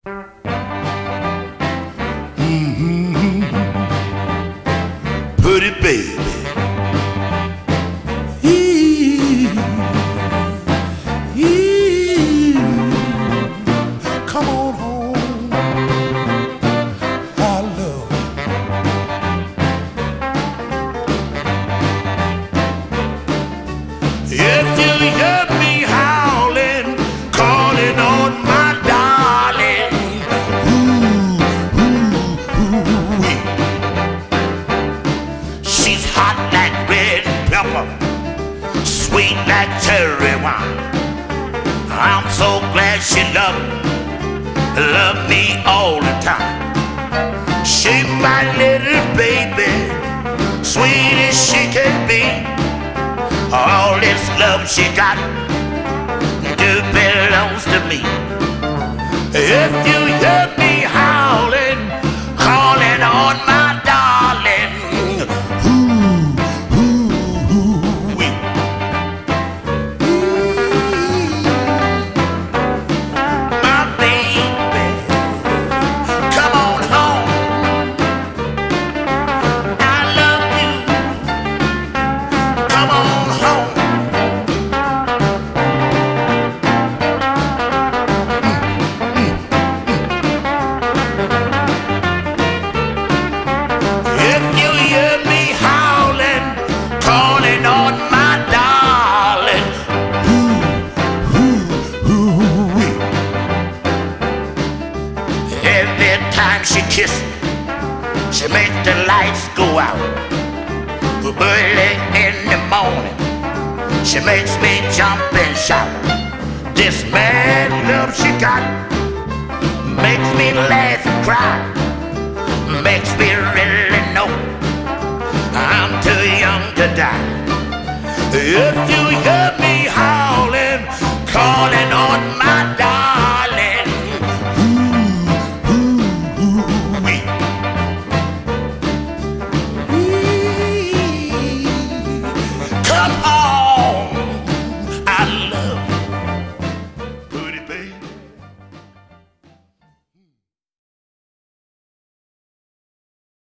Pretty baby. Come on home. I love you. If you hear me howling, calling on my darling, she's hot like red pepper, sweet like cherry wine. I'm so glad she loved me all the time. She my little baby, sweet as she can be. All this love she got belongs to me. If you hear me howling, calling on my darling, my baby, come on home. I love you. Come on home. If you hear me howling, calling on my darling, every time she kisses, she makes the lights go out. Early in the morning, she makes me jump and shout. This mad love she got makes me laugh and cry, makes me really know I'm too young to die. If you hear